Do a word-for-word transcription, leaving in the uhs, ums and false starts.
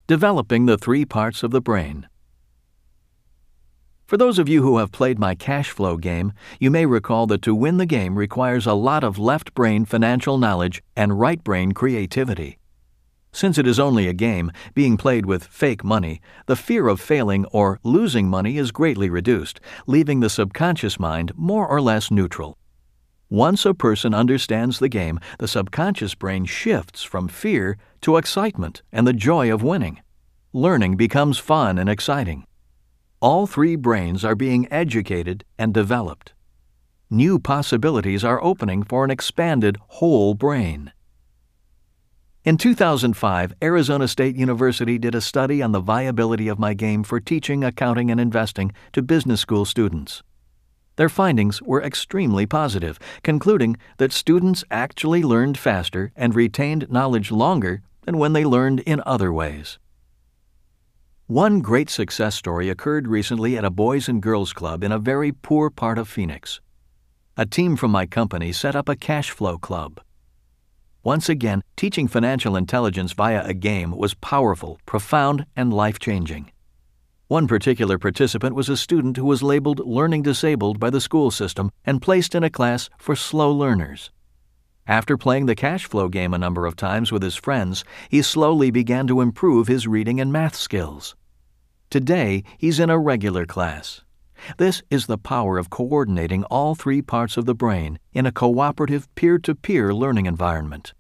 Developing the Three Parts of the Brain. For those of you who have played my cash flow game, you may recall that to win the game requires a lot of left brain financial knowledge and right brain creativity. Since it is only a game, being played with fake money, the fear of failing or losing money is greatly reduced, leaving the subconscious mind more or less neutral. Once a person understands the game, the subconscious brain shifts from fear to excitement and the joy of winning. Learning becomes fun and exciting. All three brains are being educated and developed. New possibilities are opening for an expanded whole brain. In two thousand five, Arizona State University did a study on the viability of my game for teaching accounting and investing to business school students. Their findings were extremely positive, concluding that students actually learned faster and retained knowledge longer than when they learned in other ways. One great success story occurred recently at a Boys and Girls Club in a very poor part of Phoenix. A team from my company set up a cash flow club. Once again, teaching financial intelligence via a game was powerful, profound, and life-changing. One particular participant was a student who was labeled learning disabled by the school system and placed in a class for slow learners. After playing the cash flow game a number of times with his friends, he slowly began to improve his reading and math skills. Today, he's in a regular class. This is the power of coordinating all three parts of the brain in a cooperative peer-to-peer learning environment.